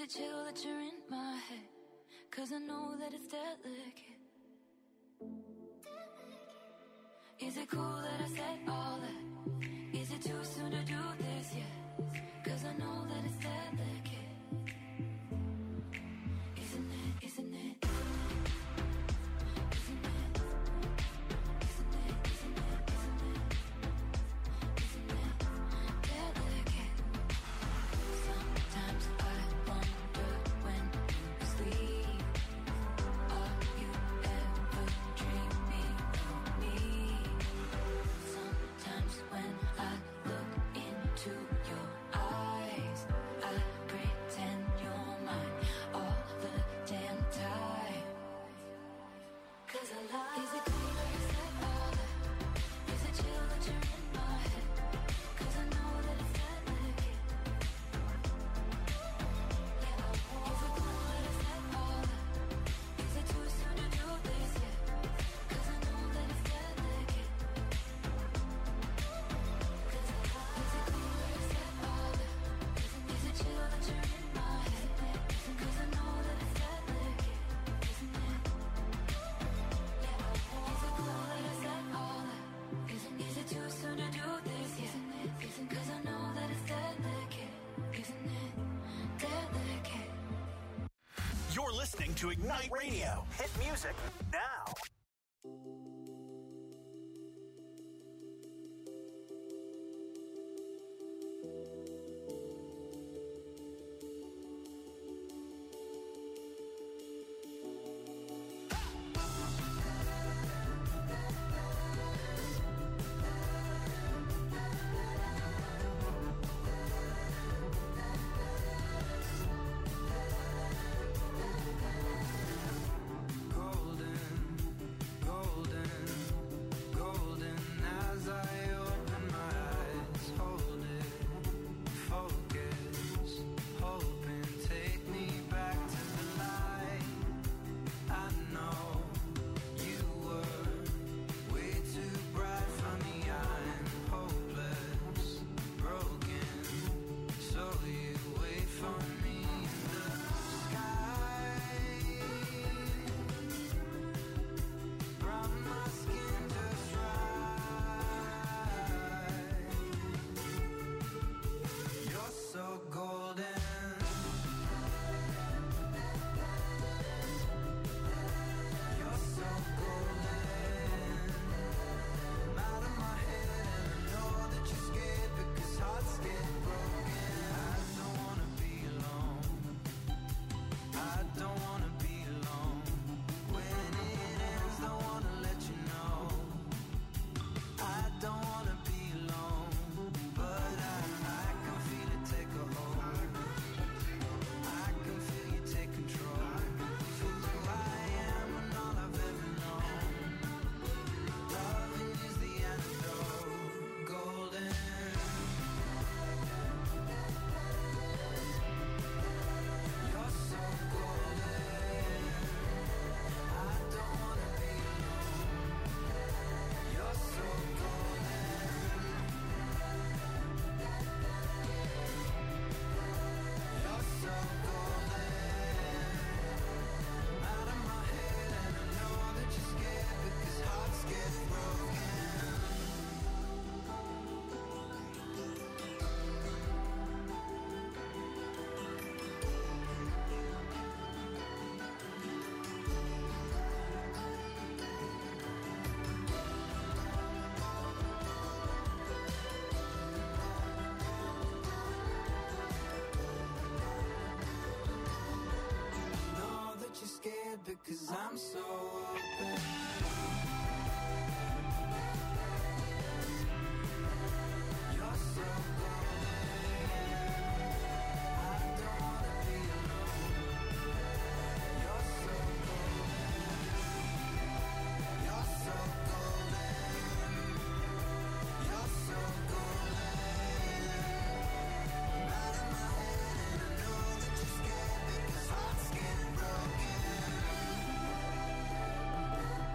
it chill that you're in my head? 'Cause I know that it's delicate. Is it cool that I said all that? Is it too soon to do this yet? 'Cause I know that it's delicate. Isn't it, isn't it? To Ignite Radio. Hit music now. Cause I'm so open. You're so golden. I don't wanna be alone. You're so golden. You're so golden. You're so golden. I'm out of my head and I know that you're scared because hearts get broken.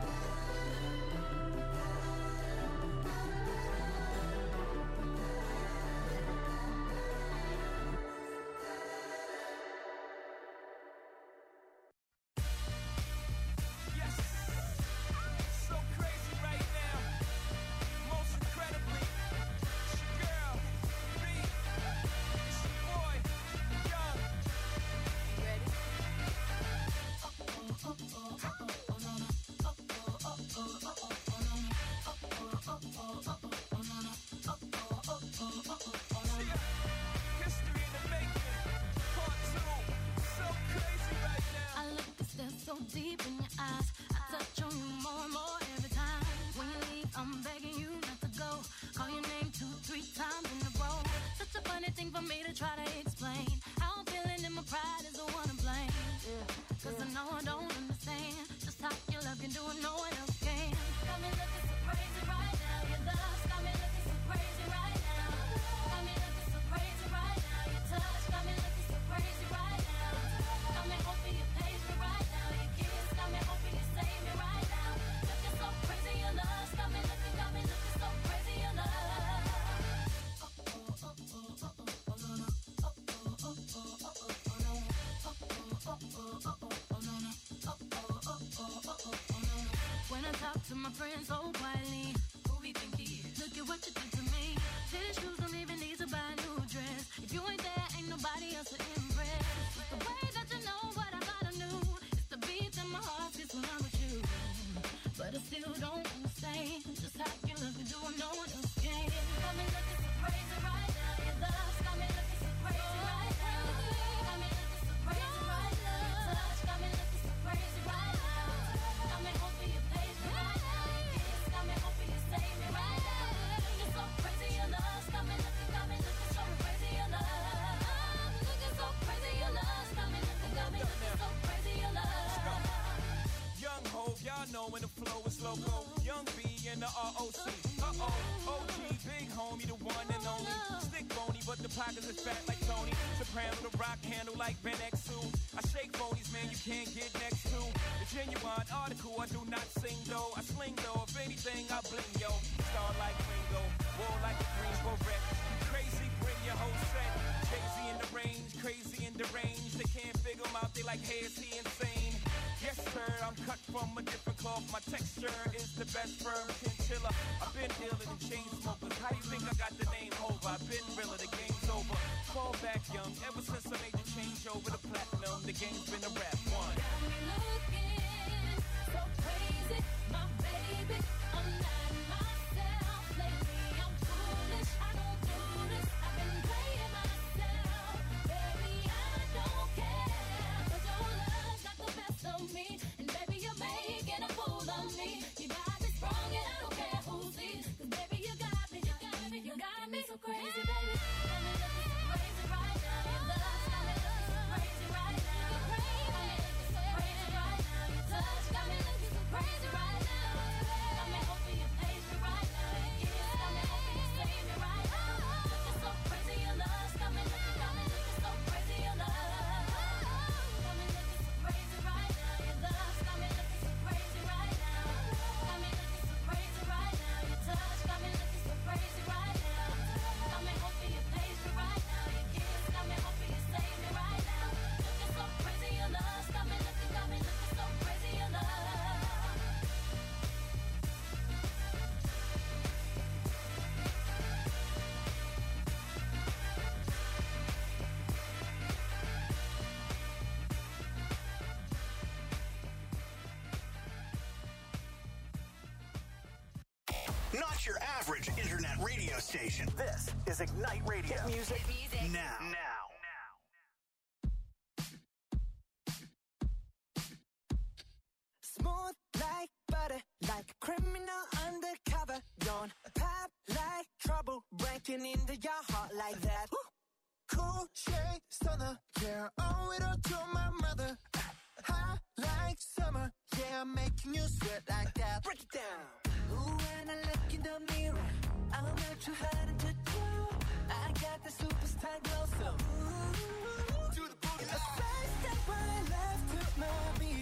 deep in your eyes. I touch on you more and more every time. When you leave, I'm begging you not to go. Call your name 2-3 times in a row. Such a funny thing for me to try to explain. How I'm feeling and my pride is the one to blame. Cause I know I don't understand just how your love can do it, no one else can. Got me looking so crazy right now. Your love got me looking so crazy right now. Got me looking so crazy right now. Your touch got me looking so crazy right now. Got me hoping you page me right now. Your kiss got me hoping you save me right now. Looking so crazy, your love got me looking so crazy, your love. When I talk to my friends so quietly, who we think he is? Look at what you did to me. Tennis shoes don't even need to buy a new dress. If you ain't there, ain't nobody else to impress. It's the way that you know what I thought I knew. It's the beat in my heart gets when I'm with you. But I still don't understand just how you love me, do I know what else can. Got me looking so crazy right now. Your love got me looking so crazy right now. Got me looking so crazy right now. Your touch got me looking so crazy right now. Got me hoping you page me right now. Your kiss got me hoping you save me right now. Looking so crazy, your love got me looking so crazy, your love. Looking so crazy, your love got me looking so crazy, your love. Young Hov, y'all know when the flow is loco. Young B and the ROC. OG, big homie, the one and only. Stick bony, but the pockets is fat like Tony. Soprano, the rock handle like Ben X2. I shake phonies, man, you can't get next to. The genuine article, I do not sing though. I sling though, if anything, I bling yo. Star like Ringo, war like a Greensboro wreck. Crazy, bring your whole set. Crazy in the range, crazy in the range. They can't figure him out, they like, hey, is he insane? Yes, sir, I'm cut from a different cloth. My texture is the best firm chinchilla. I've been dealing in chain smokers. How you think I got the name over? I've been realer, the game's over. Fall back young, ever since I made the change over to platinum, the game's been a rap one. Got me looking so crazy, my baby. I'm not myself lately. I'm foolish, I don't do this. I've been playing myself, baby. I don't care, 'cause your love got the best of me, and baby you're making a fool of me. You got me sprung and I don't care who sees, 'cause baby you got me so crazy, baby. Got me looking so crazy right now. Your love got me looking so crazy right now. Got me looking so crazy right now. Your touch got me looking so crazy right now. Got me hoping you page me right now. Your kiss got me hoping you save me right now. Looking so crazy, your love got me looking so crazy, your love. Got me looking so crazy right now. Your love got me looking so crazy right now. Got me looking so crazy right now. Your touch got me looking so crazy right now. Got me hoping you page me right now. Your kiss got me hoping you save me right now. Looking so crazy, your love got me looking so crazy, your love. Not your average internet radio station. This is Ignite Radio. Hit music now. Smooth like butter, like a criminal undercover. Don't pop like trouble, breaking into your heart like that. Cool shade stunner, yeah, owe it all to my mother. Hot like summer, yeah, I'm making you sweat like that. Break it down. Ooh, when I look in the mirror, I'm not too hard to do. I got the superstar glow, so ooh, to the boogie. A side step right left to my beat.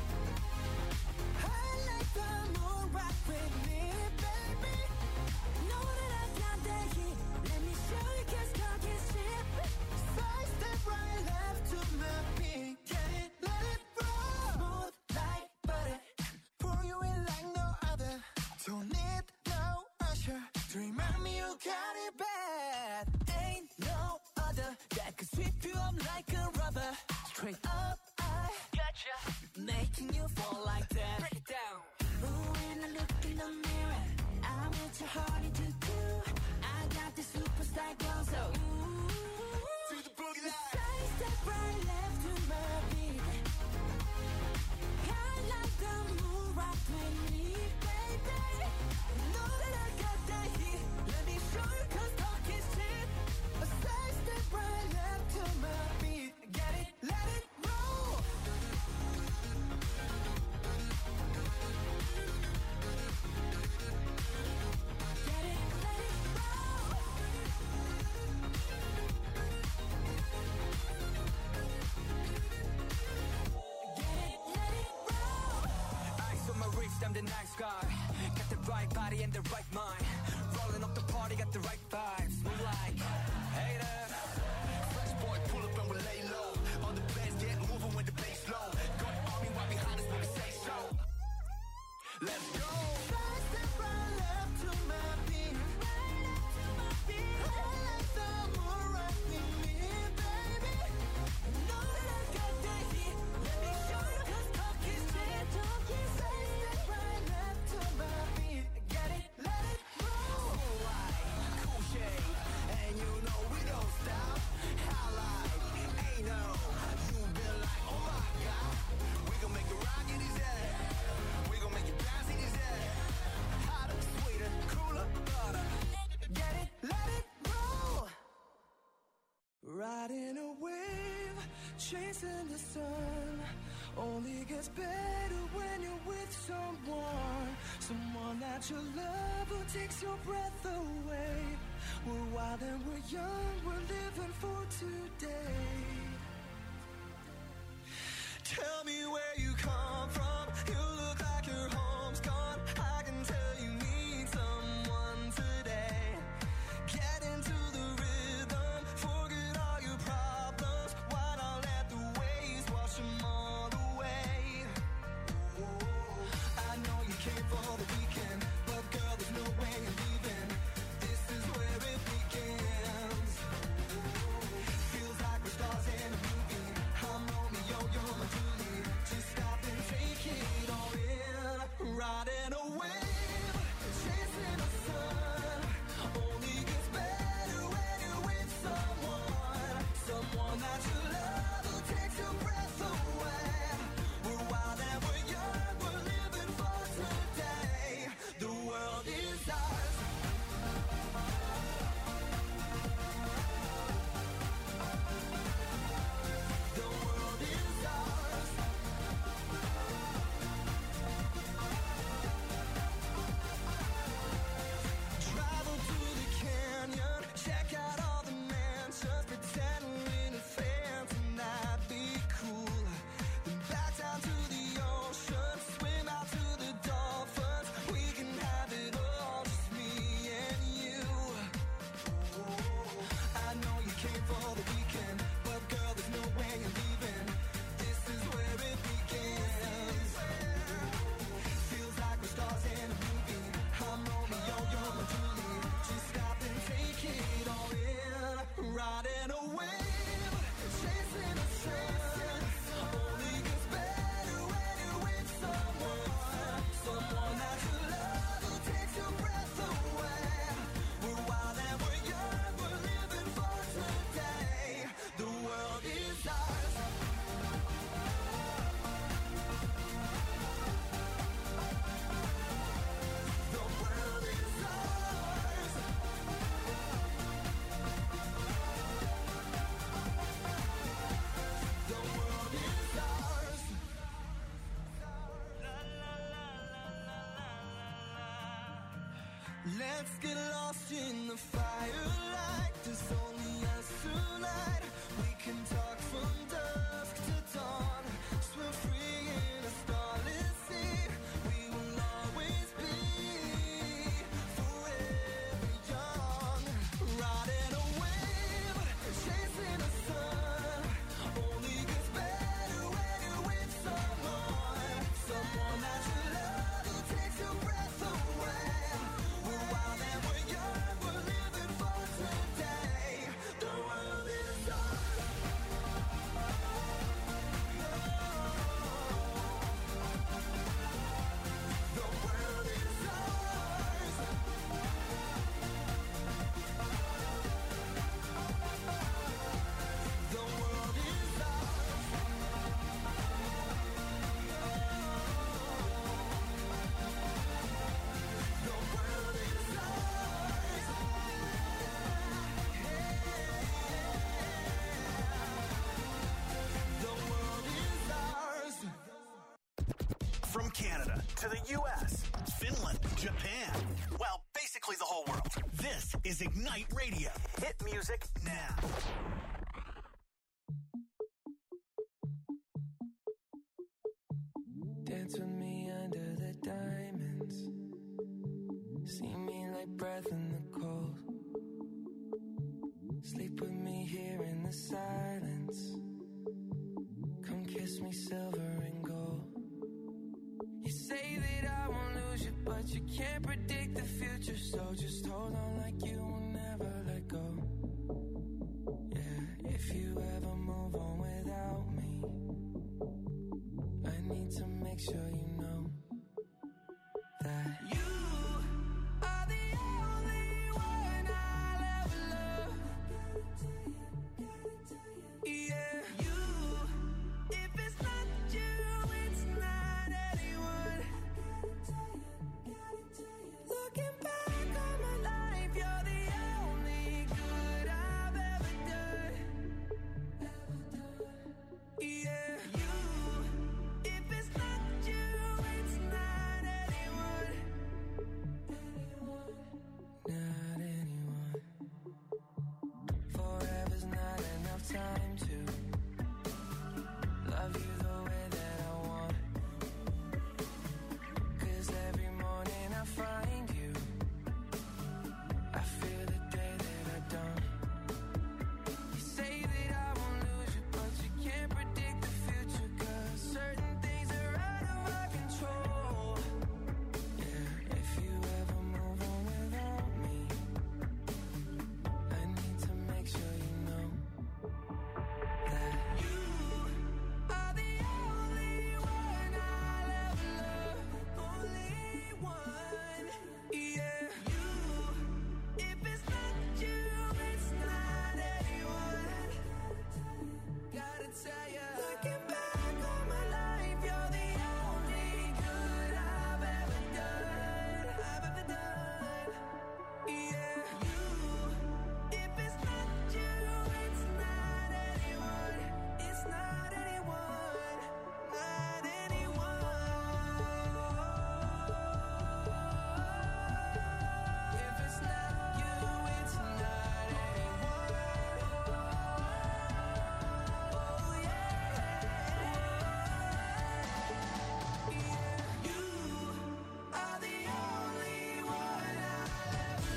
I like the moon rock with me, baby. Know that I got that heat. Let me show you, cause cock is cheap. Side step right left to my beat. Get it, let it roll. Smooth like butter, pour you in like no other. Don't need no usher to remind me you got it bad. Ain't no other that could sweep you up like a rubber. Straight up, I gotcha, making you fall like that. Break it down. Ooh, when I look in the mirror, I'm with your heart into two. I got the superstar glow, so ooh, to the boogie line. Side step right left to my beat. the night sky. Got the right body and the right mind. Rolling up the party, got the right vibes. Move like haters. Fresh boy, pull up and we lay low. All the bands get moving with the bass low. Got the army right behind us when we say so. Let's go. Side step right left to my beat. Right up to my beat. I like the moon right with me, baby. Know that I got that heat. Let me show you 'cause talk is cheap. Side step right left to my beat. Get it, let it roll. Cool light, cool shade, and you know we don't stop. Highlight, ain't no. You been like, oh my God. We gon' make it rock in his head. We gon' make it bounce in his head. Hotter, sweeter, cooler, butter. Get it, let it roll. Riding a wave, chasing the sun. Only gets better when you're with someone. Someone that you love who takes your breath away. We're wild and we're young, we're living for today. Tell me where you come from. You look like your home's gone. I can tell you need someone today. Get into the rhythm, forget all your problems. Why not let the waves wash them all away? I know you came for the weekend, but girl, there's no way you're leaving. This is where it begins. Feels like we're stars in a movie. I'm Romeo, you're my Julie. Just stop and take it all in. Riding a wave, chasing the sun. Only gets better when you're with someone. Someone that you love who takes your breath away. We're wild and we're young, we're living for today. The world is ours. The world is ours. Travel to the canyon, check out all the mansions, pretend we're in a phantom, that'd be cool. Then back down to the ocean, swim out to the dolphins. We can have it all, just me and you. I know you came for the weekend, but girl, there's no way you're leaving. This is where it begins. Feels like we're stars in a movie. I'm Romeo, you're my Julie. Just stop and take it all in. Riding a wave, chasing a sun. Only gets better when you're with someone. Someone that you love who takes your breath away. We're wild and we're young, we're living for today. The world is ours. The world is ours. The world is ours. Let's get lost in the firelight. There's only us tonight. We can talk from dusk to dawn. Swim free in a starless sea. We will always be forever young. Riding a wave, chasing the sun. Only gets better when you're with someone. Someone that you love who takes your breath away. We're wild and we're young, we're living for today. The world is ours. The world is ours. The world is ours. The world is ours. The world is ours. From Canada to the U.S., Finland, Japan, well, basically the whole world. This is Ignite Radio. Hit music now. Dance with me under the diamond. Sleep with me here in the silence. Come kiss me silver and gold. You say that I won't lose you, but you can't predict the future. So just hold on like you will never let go. Yeah, if you ever move on without me, I need to make sure you know that you are the only one I'll ever love. Yeah, you. If it's not you, it's not anyone. Looking back on my life, you're the only good I've ever done. Yeah, you. If it's not you, it's not anyone. Not anyone. Forever's not enough time to love you the way that I want. 'Cause every morning I find you, I feel the day that I don't. You say that I won't lose you, but you can't predict the future. 'Cause certain things are out of our control. Yeah, if you ever move on without me, I need to make sure you know that you are the only one I'll ever love. Only one. Yeah, you. If it's not you, it's not anyone. Gotta tell ya. Looking back on my life, you're the only good I've ever done. Yeah, you. If it's not you, it's not anyone. It's not anyone. Not anyone. If it's not you, it's not anyone. Oh yeah. You are the only one I'll ever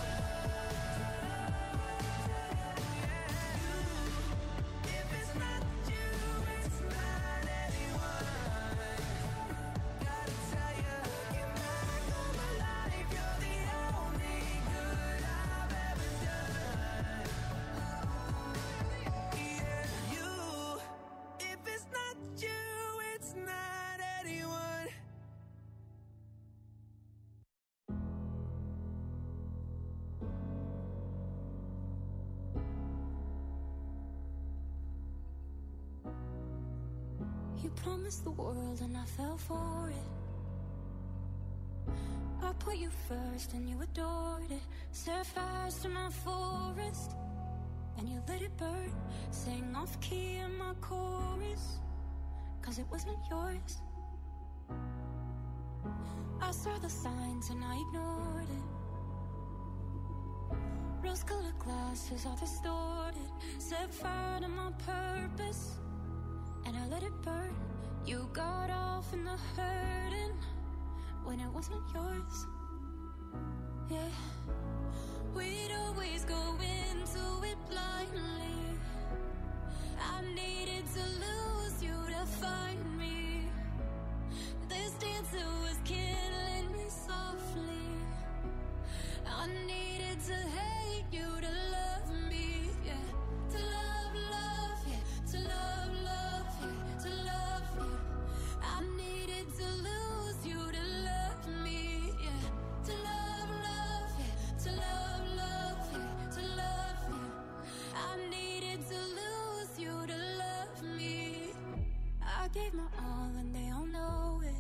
love. If it's not you, it's not anyone. Gotta tell ya, looking back on my life, you're the only good I've ever done. Yeah, you. If it's not you, it's not anyone. You promised the world and I fell for it. I put you first and you adored it. Set fires to my forest and you let it burn. Sang off key in my chorus, 'cause it wasn't yours. I saw the signs and I ignored it. Rose-colored glasses all distorted. Set fire to my purpose and I let it burn. You got off in the hurting when it wasn't yours. Yeah, we'd always go into it blindly. I needed to lose you to find me. This dancer was killing me softly. I needed to hate you to love me. Yeah, to love, yeah, to love, yeah, to love you. I needed to lose you to love me. Yeah, to love, yeah, to love, yeah, to love you. I needed to lose you to love me. I gave my all and they all know it.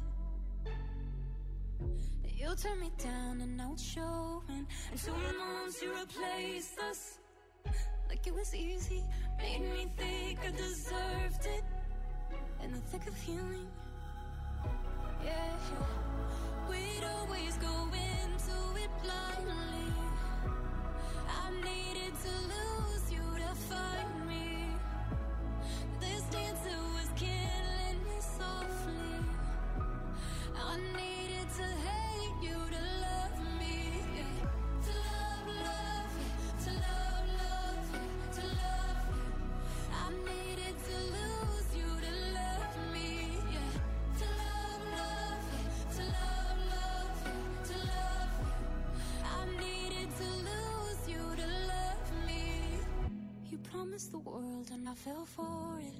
You turned me down and now it's showing. And 2 months you replaced us like it was easy. Made me think I deserved it in the thick of healing. Yeah, we'd always go into it blindly. I needed to lose you to find me. This dancer was killing me softly. I needed to hate you to love me. Yeah. To love, yeah, to love, yeah, promised the world and I fell for it.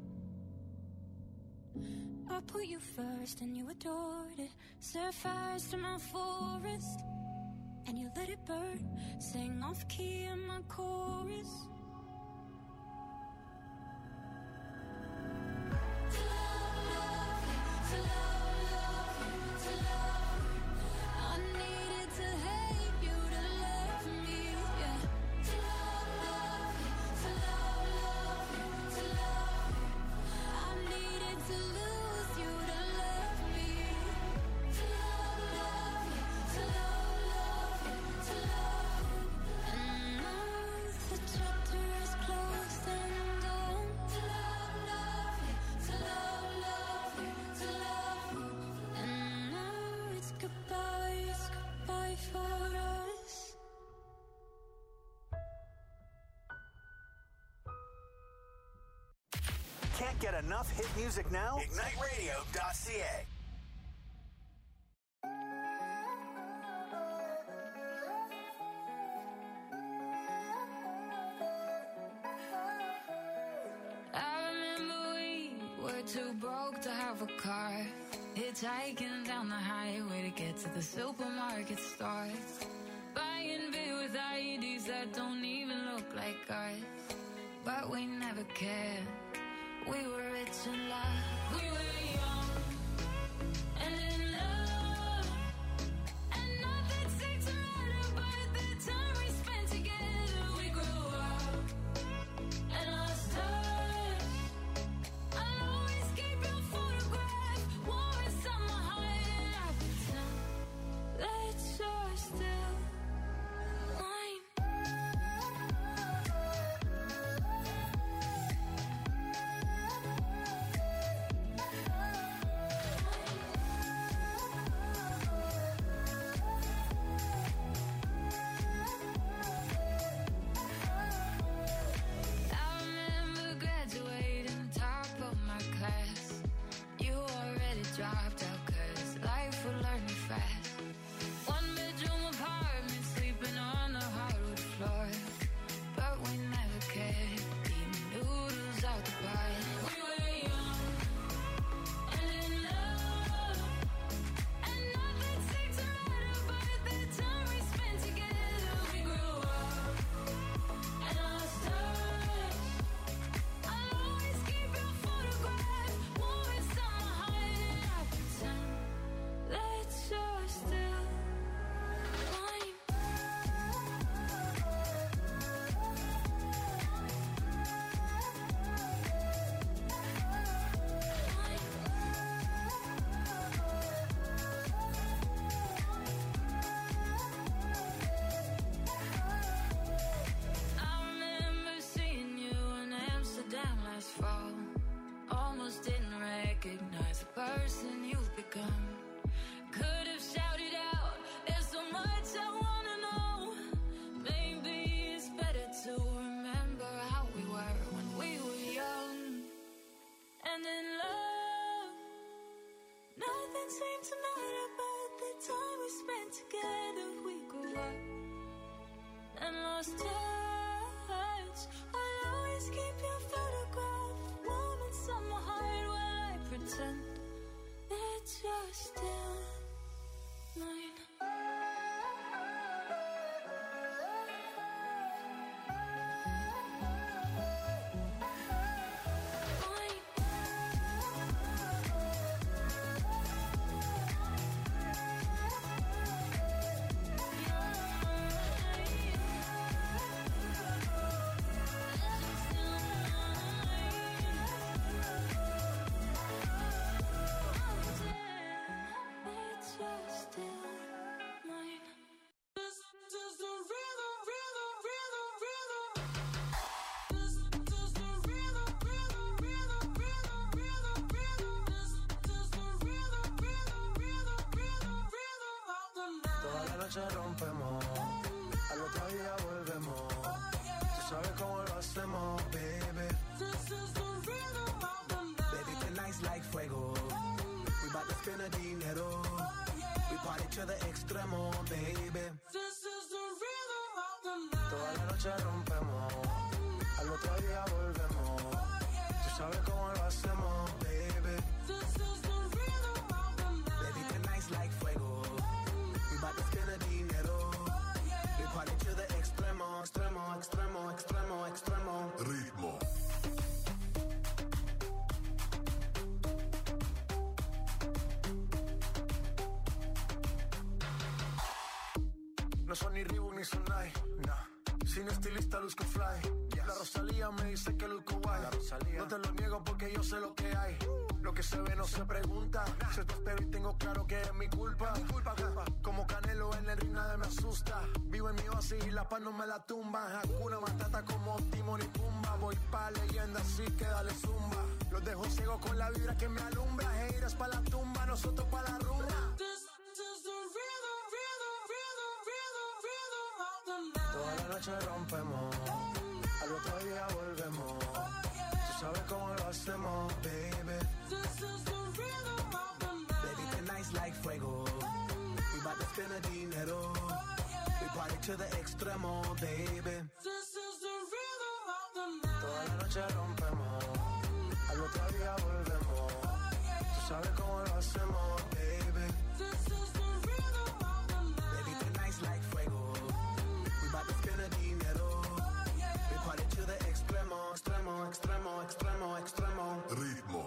I put you first and you adored it. Set fires to my forest and you let it burn. Sang off key in my chorus. Can't get enough hit music now? IgniteRadio.ca. I remember we were too broke to have a car, hitchhiking down the highway to get to the supermarket store, buying beer with IEDs that don't even look like ours. But we never cared. We were rich in love. We were young and in love, and nothing seemed to matter. But the time we spent together, we grew up and lost touch. I'll always keep your photograph warm inside my heart, and I pretend that you're still mine. Dropped out 'cause life would learn me fast. One bedroom apartment, sleeping on the hardwood floor. But we never cared, eating noodles out the pot. We were young and in love, and nothing seemed to matter. But the time we spent together, we grew up and lost touch. I'll always keep your photograph warm inside my heart. That you're still mine. I remember seeing you in Amsterdam last fall. Almost didn't recognize the person you've become. Could have shouted out, there's so much I wanna know. Maybe it's better to remember how we were when we were young and in love. Nothing seemed to matter, but the time we spent together, we grew up and lost touch. I'll always keep your photograph warm inside my heart while I pretend that you're still mine. Noche rompemos, al otro día volvemos. Tú sabes cómo lo hacemos, baby. Baby, tonight's like fuego. We bout to spend the dinero. We party to the extremo, baby. Toda la noche rompemos, al otro día extremo, extremo, extremo. Ritmo. No son ni Reebok ni Sonai, nah. Sin estilista luzco fly. Yes. La Rosalía me dice que luzco guay. No te lo niego porque yo sé lo que hay. Lo que se ve no se pregunta. Se te espero y tengo claro que es mi culpa. Como Canelo en el ring nadie me asusta. Vivo en mi oasis y la paz no me la tumba. Hakuna Matata como Timon y Pumba. Voy pa' leyenda así que dale zumba. Los dejo ciego con la vibra que me alumbra. Heiras pa' la tumba, nosotros pa' la rumba. Toda la noche rompemos, al otro día volvemos. Tú sabes cómo lo hacemos, baby. Baby, tonight's like fuego. We bout to spend the dinero. We party to the extremo, baby. Toda la noche rompemos, al otro día volvemos. Tú sabes cómo lo hacemos, baby. Baby, tonight's like fuego. We party to the extremo, extremo, extremo, extremo, extremo. Ritmo.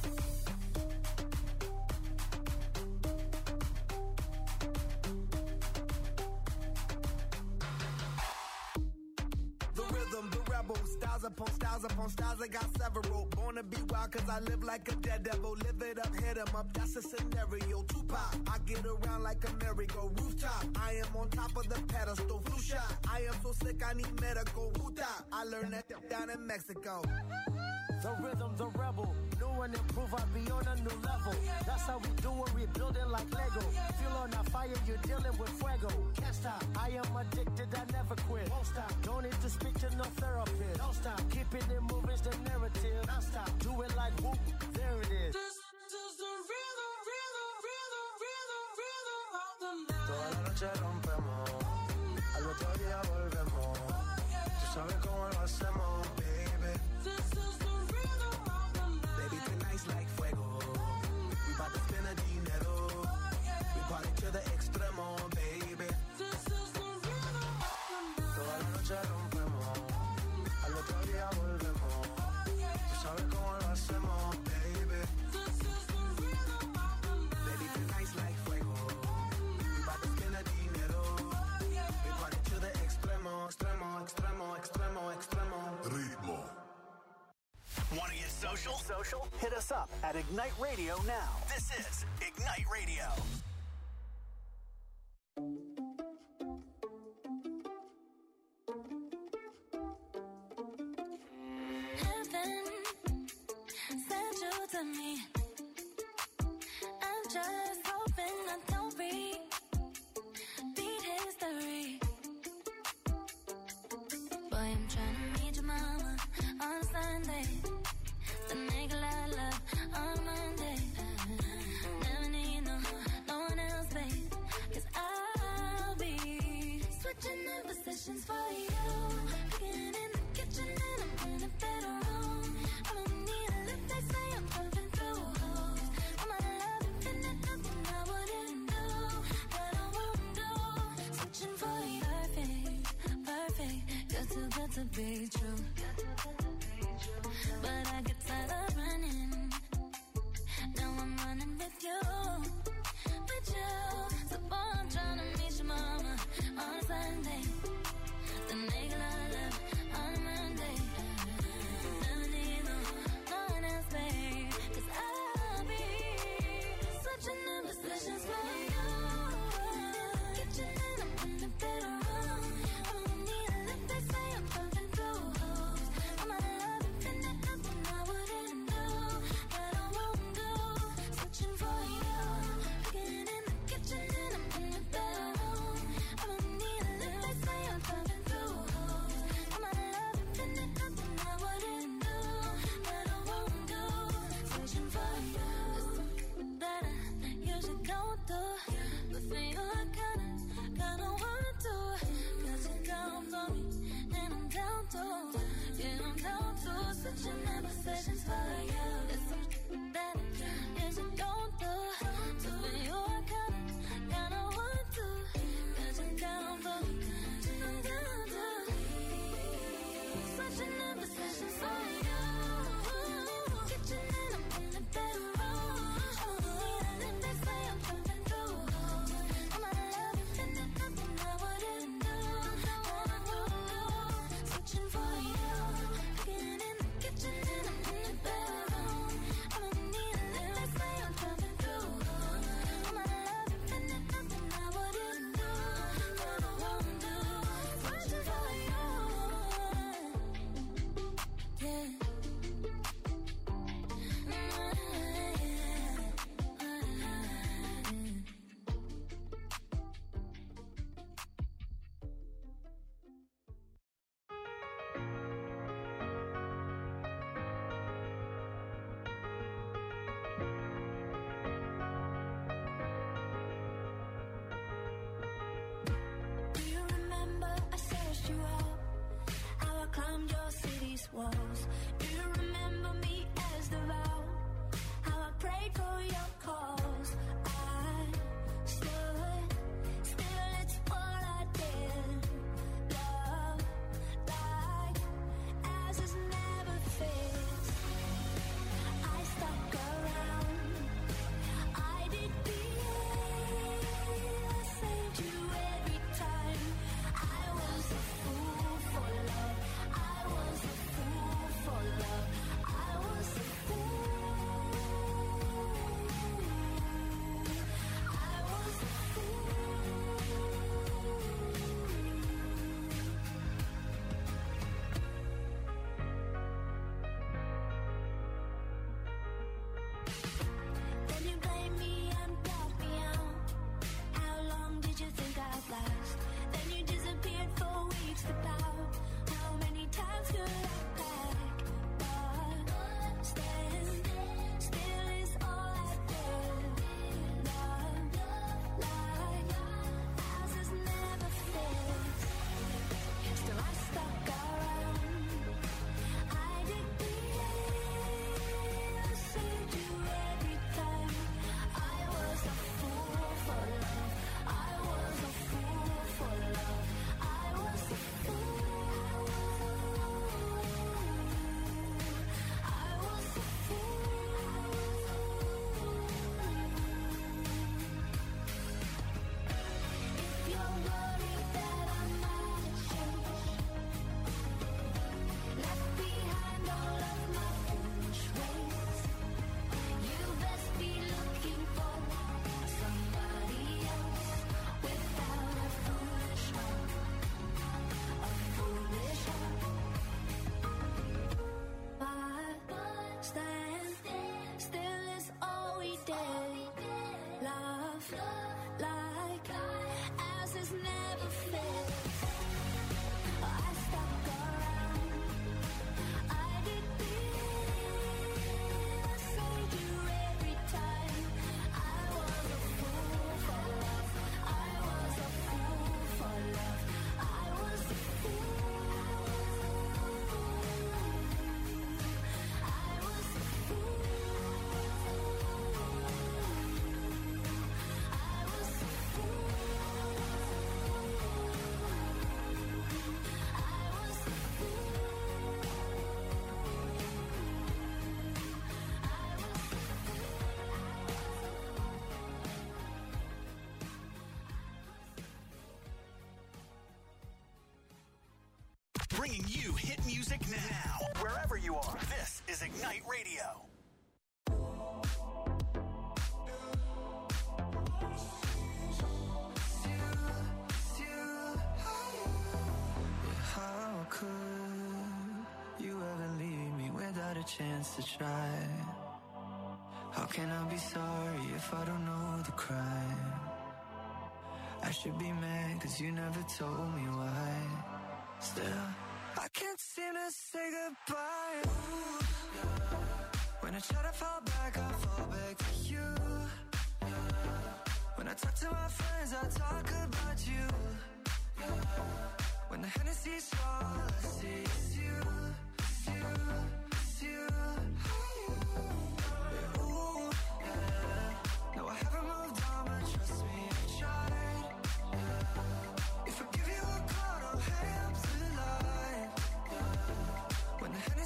The rhythm, the rebel, styles upon styles upon styles, I got several. Born to be wild cause I live like a daredevil. Live it up, hit 'em up, that's a scenario. Tupac, I get around like a merry-go rooftop. I am on top of the pedestal, flu shot. I am so sick, I need medical. Huta, I learned that down in Mexico. The rhythm, the rebel. New and improve, I be on a new level. That's how we do it, we building like Lego. Feel on a fire, you're dealing with fuego. Can't stop, I am addicted, I never quit. Won't stop, don't need to speak to no therapist. Don't stop, keeping it moving's the narrative. Don't stop, do it like whoop, there it is. Toda la noche rompemos, al otro día volvemos. Tú sabes cómo lo hacemos, baby. Baby, tonight's like fuego. We bout to spend the dinero. We party to the extremo, baby. Toda la noche rompemos, al otro día volvemos. Tú sabes cómo lo hacemos, baby. Baby, tonight's like fuego. We bout to spend the dinero. We party to the extremo, extremo, extremo, extremo, extremo. Ritmo. Want to get social? Hit us up at Ignite Radio now. This is Ignite Radio. Heaven sent you to me. I'm just hoping I don't beat history. Boy, I'm trying to meet your mama on Sunday. To make a lot of love on Monday. Never need no one else, babe. 'Cause I'll be switching in positions for you. Cooking in the kitchen and I'm in the bedroom. I don't need a lip, they say I'm pumping through holes. I'm out of love, infinite, nothing I wouldn't do. That I won't do. Switching for you, perfect. You're too good to be true. But I get tired of running. Now I'm running with you. So boy, I'm trying to meet your mama on Sunday. Then make a lot of love on Monday. Never need no one else, babe. 'Cause I'll be switching in positions for you. Kitchen and I'm in the bedroom. I don't need a lip, they say I'm pumping through holes. I'm out of love, infinite, nothing I wouldn't do. That I won't do. Switching for you. Cooking in the kitchen and I'm in the bedroom. I don't need a lip, they say I'm pumping through holes. I'm Wishing for you. Kitchen and I'm in the bedroom. And they say I'm coming through. All my love has been nothing I wouldn't do. Searching for you. Getting in the kitchen and I'm in the bedroom. I'm in need of it. They say I'm coming through. All my love has been nothing I wouldn't do. Never wanna do. Searching for you. Yeah. Do you remember I searched you out? How I climbed your city's walls. Do you remember me as the vow? How I prayed for your cause. I stood still, it's what I did. Love like as is never fixed. I stuck around. I did I saved you every time. I was a fool for love. I was a fool for love. I was a fool. I was a Then you blame me and brought me out. How long did you think I'd last? Then you disappeared for weeks about. How many times could I pack? But stand still is all I did. Love like ours is never fixed. Still I stuck around. I did I saved you every time. I was a fool for love. I was a fool for love. I was a fool. I was a fool. If you're worried that I might change, left behind all of my foolish ways, you best be looking for somebody else without a foolish heart, a foolish heart. But stand still is all we did. Love like ours is never fixed. I stuck around. I did I saved you every time. I was a fool for love. I was a fool for love. I was a fool. I was a fool. I was a fool. I was a Bringing you hit music now. Wherever you are, this is Ignite Radio. How could you ever leave me without a chance to try? How can I be sorry if I don't know the crime? I should be mad 'cause you never told me why. Still, I can't seem to say goodbye. Ooh, yeah. When I try to fall back, I fall back to you. Yeah. When I talk to my friends, I talk about you. Yeah. When the Hennessy's all I see is you, it's you, it's you. Yeah, ooh, yeah. No, I haven't moved on, but trust me, I tried. Yeah. If I give you a call, don't hang up the line. Yeah. When the Hennessy's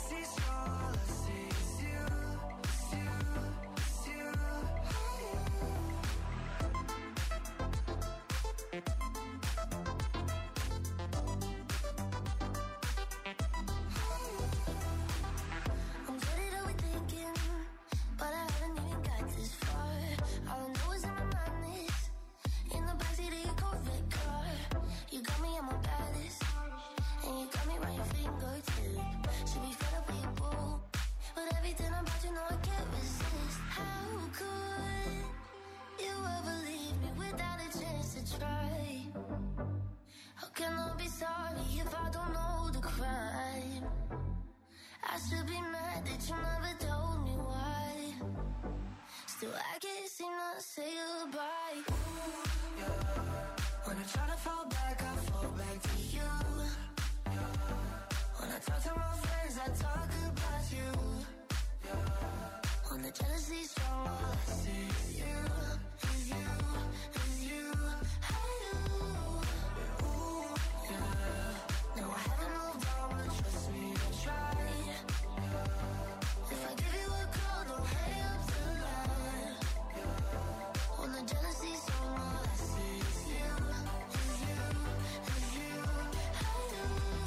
I should be mad that you never told me why. Still I can't seem to say goodbye. Ooh, yeah. When I try to fall back, I fall back to you. Yeah. When I talk to my friends, I talk about you. Yeah. When the jealousy's strong, all I see is you, is you, is you. I do. Ooh, yeah. No, I haven't moved on, but trust me, I tried. Yeah. If I give you a call, don't hang up the line. Yeah. When the jealousy's strong, all I see is you, is you, is you. I do.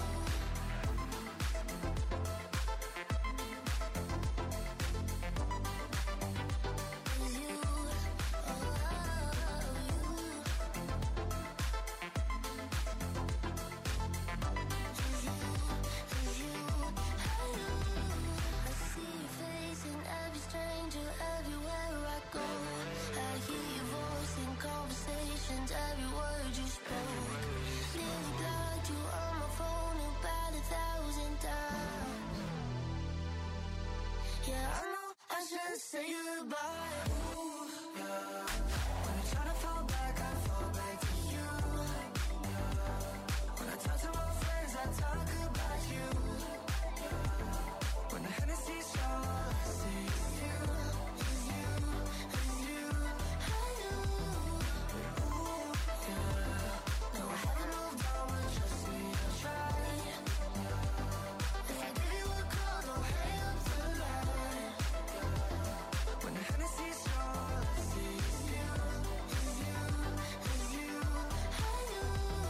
Say goodbye. Ooh, yeah. When I try to fall back, I fall back to you. Yeah. When I talk to my friends, I talk about you. Yeah. When the Hennessy's strong, all I see is you, is you, is you. I do. Ooh, yeah. No, I haven't moved on, but trust me, I tried. Yeah. If I give you a call, don't hang up the line. When the Hennessy's strong, all I see is you, is you, is you. I do.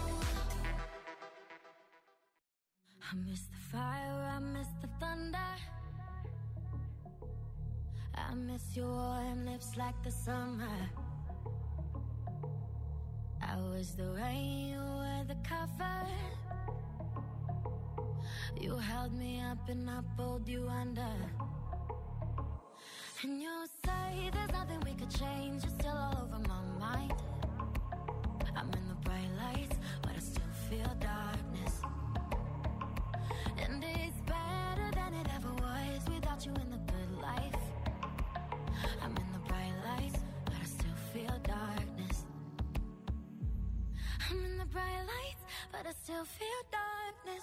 I miss the fire, I miss the thunder. I miss your warm lips like the summer. I was the rain, you were the cover. You held me up and I pulled you under. And you say there's nothing we could change, you're still all over my mind. I'm in the bright lights, but I still feel darkness. And it's better than it ever was without you in the good life. I'm in the bright lights, but I still feel darkness. I'm in the bright lights, but I still feel darkness.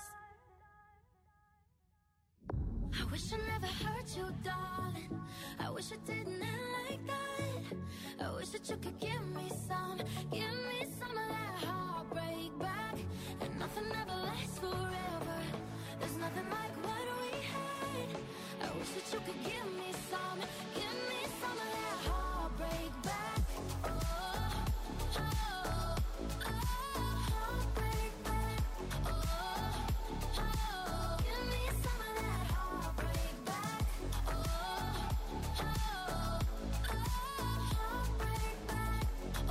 I wish I never hurt you, darling. I wish I didn't end like that. I wish that you could give me some of that heartbreak back. And nothing ever lasts forever. There's nothing like what we had. I wish that you could give me some of that heartbreak back. Oh, oh, oh, heartbreak back. Oh, oh, give me some of that heartbreak back. Oh, oh, oh, heartbreak back. Oh,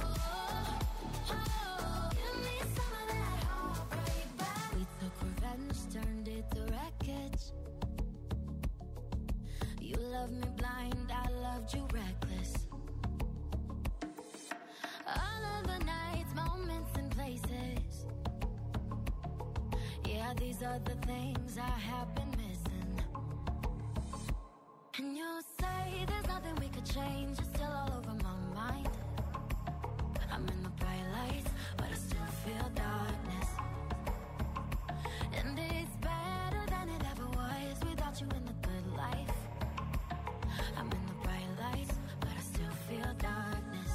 oh, give me some of that heartbreak back. We took revenge, turned it to wreckage. You loved me blind, I loved you reckless. All of the nights, moments and places. Yeah, these are the things I have been missing. And you say there's nothing we could change, you're still all over my mind. I'm in the bright lights, but I still feel darkness. And it's better than it ever was without you in the good life. I'm in the bright lights, but I still feel darkness.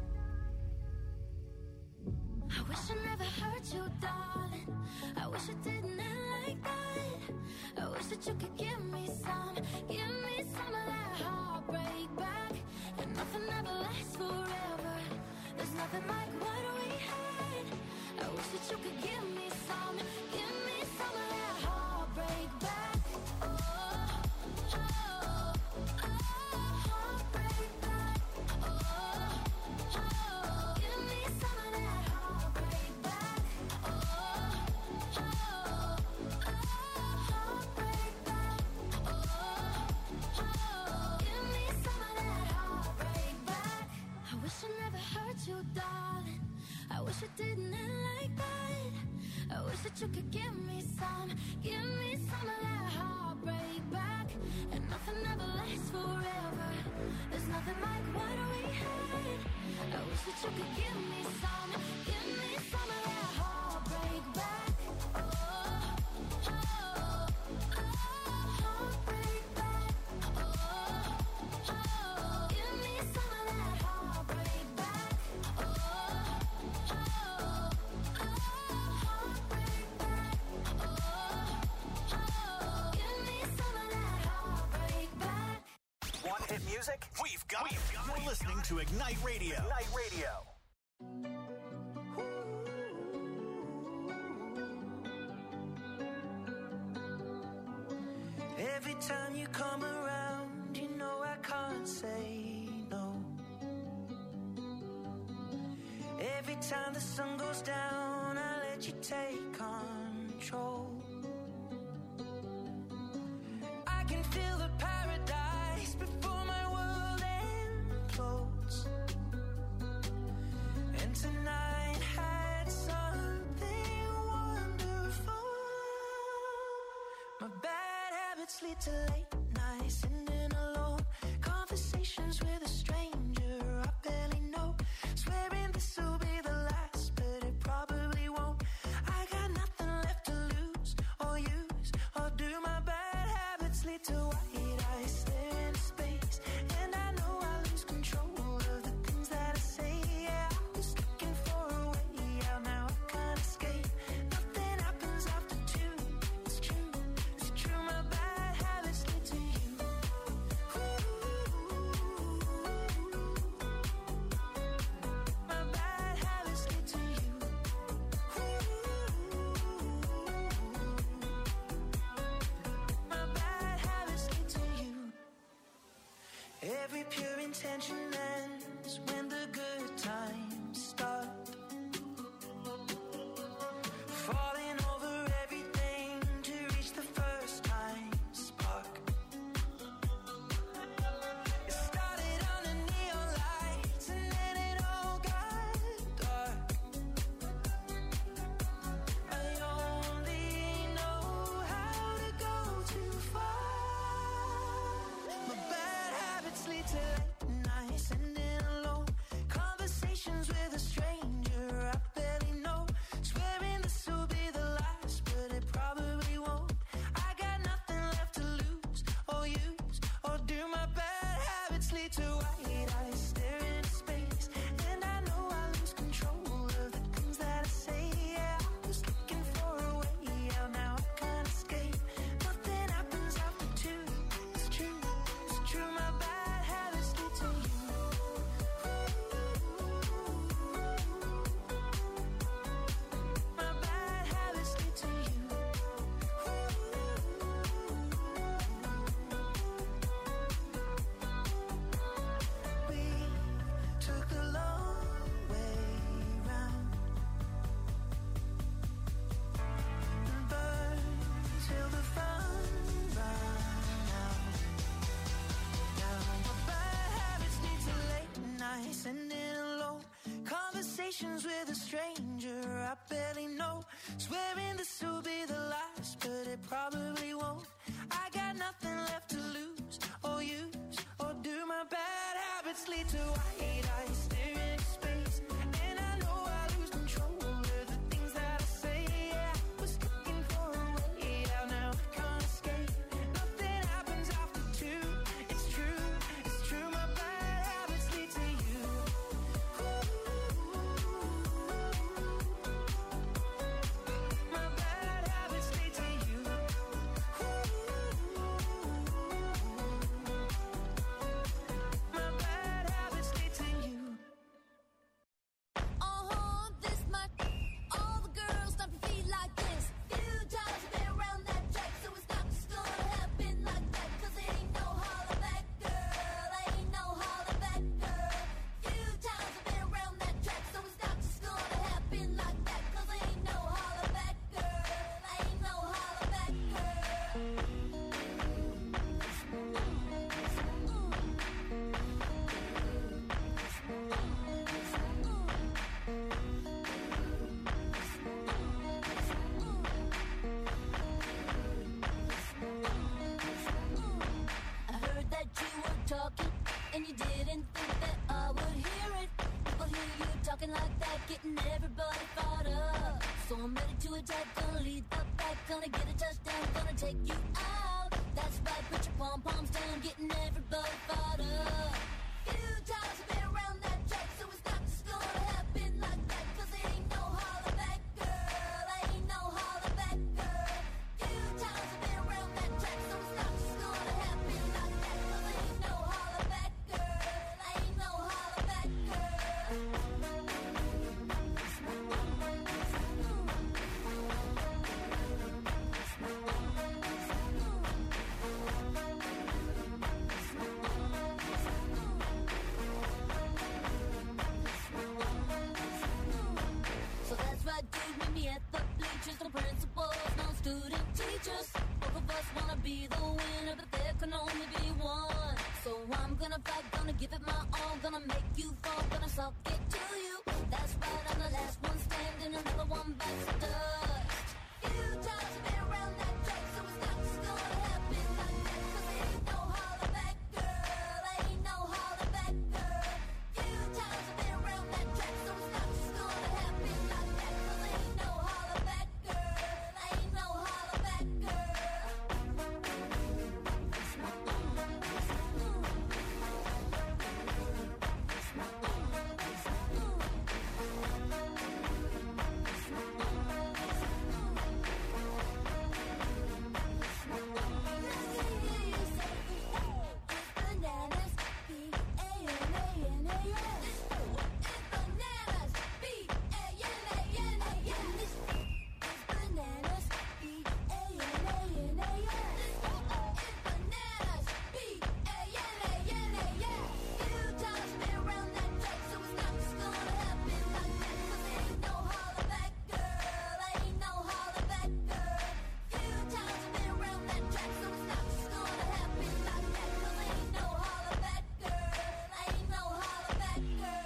I wish I never hurt you, darling. I wish it didn't end like that. I wish that you could give me some of that heartbreak back. And nothing ever lasts forever. There's nothing like what we had. I wish that you could give me some of that heartbreak back. Oh, oh, oh, heartbreak back. Oh, oh, give me some of that heartbreak back. Oh, oh, oh, heartbreak back. Oh, oh, give me some of that heartbreak back. I wish I never hurt you, darling. I wish it didn't end like that. I wish that you could give me some of that heartbreak back. that you could give me some of that heartbreak back. Oh, oh, oh, heartbreak back. Oh, oh, give me some of that heartbreak back. Oh, oh, oh, heartbreak back. Oh, oh, give me some of that heartbreak back. Want hit music? We've got it. You're listening to Ignite Radio. Ignite Radio. Every time you come around, you know I can't say no. Every time the sun goes down, I let you take control. I can feel the paradise before my world implodes. And tonight had something wonderful. My bad habits lead to late nights, sitting alone. Conversations with a stranger I barely know. Swearing this will be the last, but it probably won't. I got nothing left to lose or use or do. My bad habits lead to white eyes staring into space, and I know I lose control of the things that I say. Yeah, I was looking for a way out, now I can't escape. Nothing happens after two. It's true, it's true. My bad habits lead to you. My bad habits lead to you. My bad habits lead to you. Every pure intention ends when the good times start. Falling over everything to reach the first time spark. It started on the neon lights and then it all got dark. I only know how to go too far. My bad habits lead to late nights, ending alone. Conversations with a stranger I barely know. Swearing this will be the last, but it probably won't. I got nothing left to lose or use or do. My bad habits lead to white eyes staring into space, and I know I lose control of the things that I say. Yeah, I was looking for a way out, now I can't escape. Nothing happens after two. It's true, it's true. My bad habits lead to you. My bad habits lead to you. We took the long way round and burned till the fun ran out. Now my bad habits lead to late nights, ending alone. Conversations with a stranger I barely know. Swearing this will be the last, but it probably won't. I got nothing left to lose or use or do. My bad habits lead to white eyes staring into space, and I know I lose control of the things that I say. Yeah, I was looking for a way out, now I can't escape. Nothing happens after two. It's true, it's true. My bad habits lead to you. My bad habits lead to you. My bad habits lead to you. getting everybody fired up. Few times I've been around that track, so it's not just gonna happen like that. 'Cause it ain't no holler back, girl. Ain't no holler back, girl. Few times I've been around that track, so it's not just gonna happen like that. 'Cause it ain't no holler back, girl. Ain't no holler back, So that's right, dude, meet me at the bleachers. No principals, no student teachers. Both of us wanna be the winner, but there can only be one. So I'm gonna fight, gonna give it my all, gonna make you fall, gonna suck it to you. That's right, I'm the last one standing, another one bites the dust. Few times I've been around that track, so it's not just gonna happen like that. 'Cause it ain't no holler back, girl. Ain't no holler back, girl. Few times I've been around that track, so it's not just gonna happen like that. 'Cause it ain't no holler back, girl. Ain't no holler back, girl. Bananas, B-A-N-A-N-A-S. It's bananas, B-A-N-A-N-A-S. It's bananas, B-A-N-A-N-A-S. It's bananas, B-A-N-A-N-A-S. Few times been around that track, so it's not just gonna happen like that. 'Cause it ain't no holler back, girl. Ain't no holler back, girl. Few times been around that track, so it's not just gonna happen like that. 'Cause it ain't no holler back, girl. Ain't no holler back,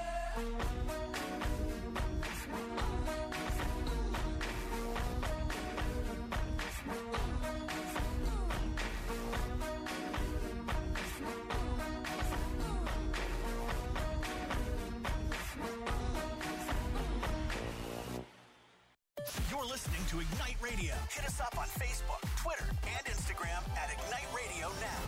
You're listening to Ignite Radio. Hit us up on Facebook, Twitter, and Instagram at Ignite Radio Now.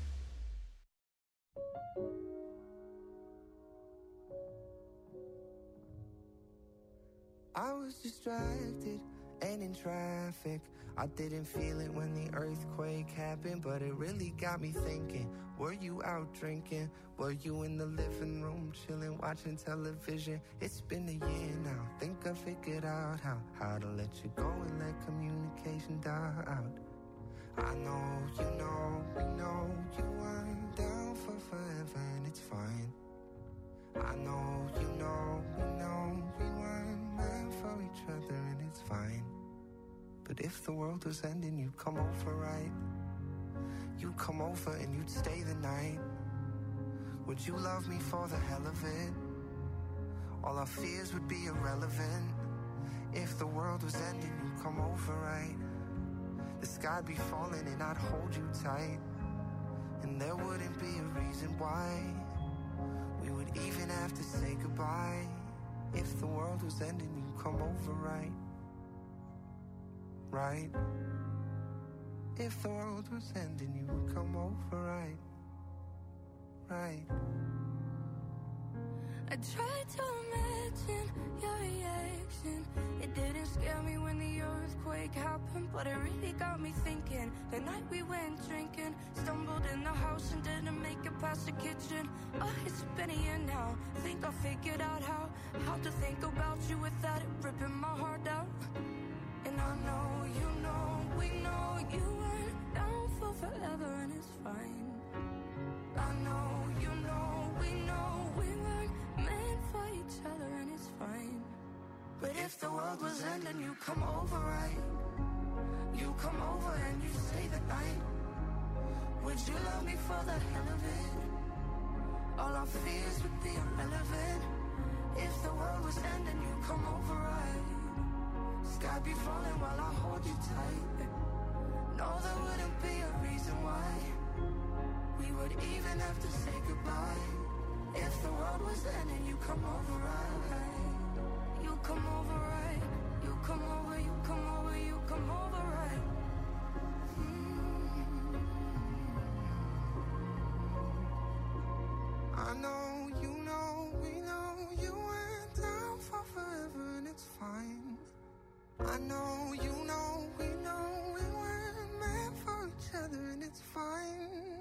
I was distracted and in traffic. I didn't feel it when the earthquake happened, but it really got me thinking. Were you out drinking? Were you in the living room chilling, watching television? It's been a year now. Think I figured out how to let you go and let communication die out. I know, you know, we know you weren't down for forever and it's fine. I know, you know, we know we weren't meant for each other and it's fine. But if the world was ending, you'd come over, right? You'd come over and you'd stay the night. Would you love me for the hell of it? All our fears would be irrelevant. If the world was ending, you'd come over, right? The sky'd be falling and I'd hold you tight. And there wouldn't be a reason why we would even have to say goodbye. If the world was ending, you'd come over, right? Right? If the world was ending, you would come over, right? Right? I tried to imagine your reaction. It didn't scare me when the earthquake happened, but it really got me thinking. The night we went drinking, stumbled in the house and didn't make it past the kitchen. Oh, it's been a year now. Think I figured out how to think about you without it ripping my heart out. And I know, you know, we know you weren't down for forever and it's fine. I know, you know, we know we weren't meant for each other and it's fine. But if the world was ending, you come over, right? You come over and you stay the night. Would you love me for the hell of it? All our fears would be irrelevant. If the world was ending, you come over, right? Sky be falling while I hold you tight. No, there wouldn't be a reason why we would even have to say goodbye. If the world was ending, you come over, right? You come over, right? You come over, you come over, you come over, right? I know, you know, we weren't meant for each other, and it's fine.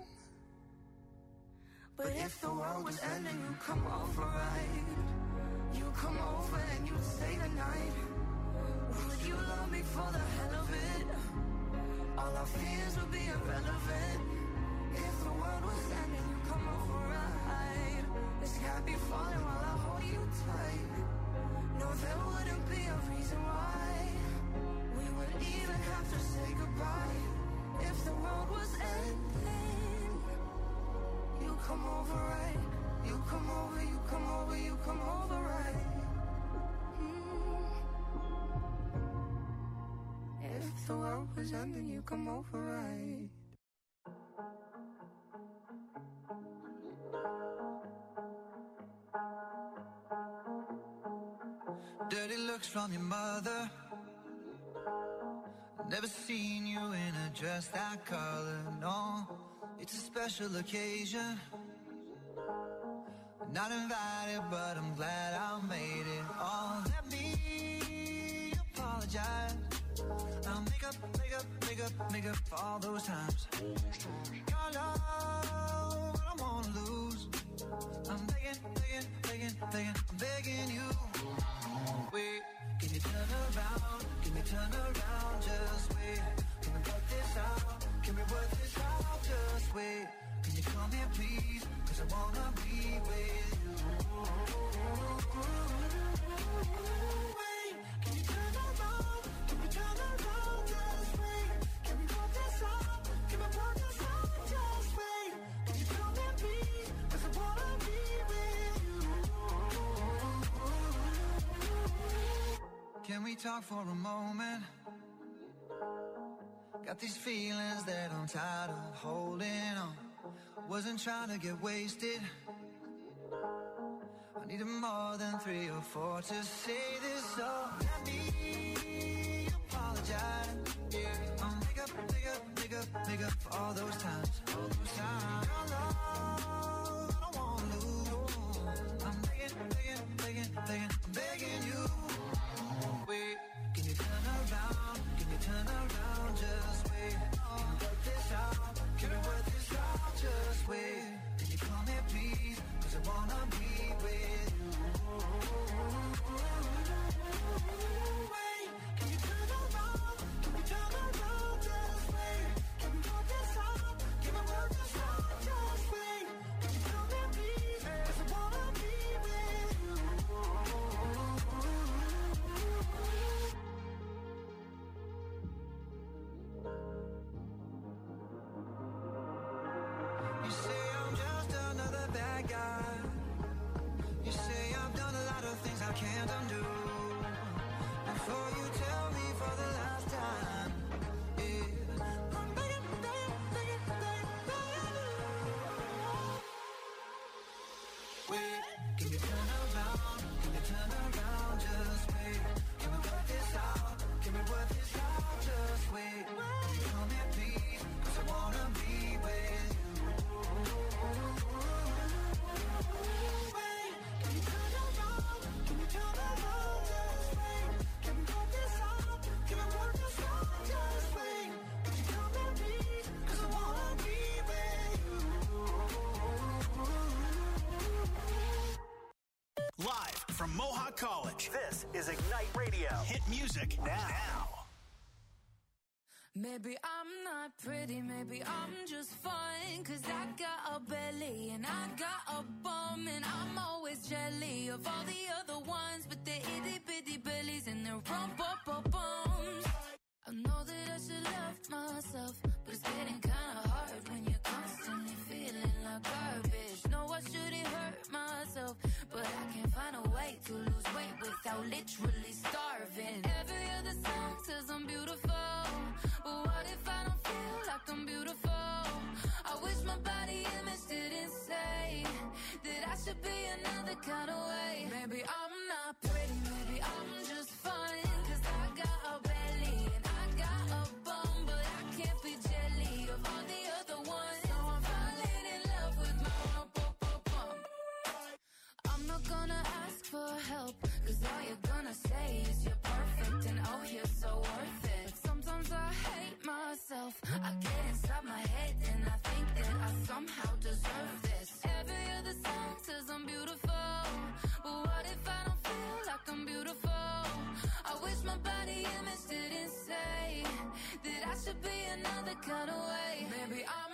But if the world was ending, you'd come over, right? You come over and you'd stay the night. Would you love me for the hell of it? All our fears would be irrelevant. If the world was ending, you'd come over, right? The sky be falling while I hold you tight. No, there wouldn't be a reason why we would even have to say goodbye. If the world was ending, you come over, right? You come over, you come over, you come over, right? If the world was ending, you come over, right? Dirty looks from your mother. Never seen you in a dress that color, no. It's a special occasion. Not invited, but I'm glad I made it. Oh, let me apologize. I'll make up for all those times. Your love, I don't wanna lose. I'm begging, I'm begging you. Wait, can you turn around? Can you turn around? Just wait. Can we work this out? Can we work this out? Just wait. Can you come here, please? 'Cause I wanna be with you. Wait, can you turn around? Can we turn around? Just wait. Can we work this out? Can we work this out? Just wait. Can you come here, please? 'Cause I wanna be with you. Can we talk for a moment? Got these feelings that I'm tired of holding on. Wasn't trying to get wasted. I needed more than 3 or 4 to say this, so let me apologize. Yeah, I'll make up for all those times. Your love, I don't wanna lose. I'm begging, I'm begging you. Wait, can you turn around? Can you turn around? Just wait. Can we work this out? Can we work this out? Just wait. Can you come here, please? 'Cause I wanna be with you. Wait, can you turn around? Can we turn around? Just wait. Can we work this out? Can we work this out? Just wait. Can you come here, please? 'Cause I wanna be with you. You say I'm just another bad guy. You say I've done a lot of things I can't undo. Before you tell me for the last time, yeah, I'm begging you. Wait, can you turn around? Can you turn around? Just wait. Can we work this out? Can we work this out? Just wait. Can you come here, please? 'Cause I wanna be with you. Wait, can you turn around? Can you turn around? Just wait. Can we work this out? Can we work this out? Just wait. Can you come here, please? 'Cause I wanna be with you. Live from Mohawk College, this is Ignite Radio. Hit music now. Maybe I'm not pretty, maybe I'm just fine. 'Cause I got a belly and I got a bum. And I'm always jelly of all the other ones. But they're itty bitty bellies and they're rump-up-bums. I know that I should love myself, but it's getting kinda hard when you're constantly feeling like garbage. No, I shouldn't hurt myself, but I can't find a way to lose weight without literally starving. Every other song says I'm beautiful, but what if I don't feel like I'm beautiful? I wish my body image didn't say that I should be another kind of way. Maybe I'm not pretty, maybe I'm just fine. 'Cause I got a belly and I got a bum, but I can't be jelly of all the other ones. So I'm falling in love with my rump-up-up-bum. I'm not gonna ask for help, 'cause all you're gonna say is you're perfect. perfect and oh, you're so worth it. But sometimes I hate myself. I get inside my head and I think that I somehow deserve this. Every other song says I'm beautiful, but what if I don't feel like I'm beautiful? I wish my body image didn't say that I should be another kind of way. Maybe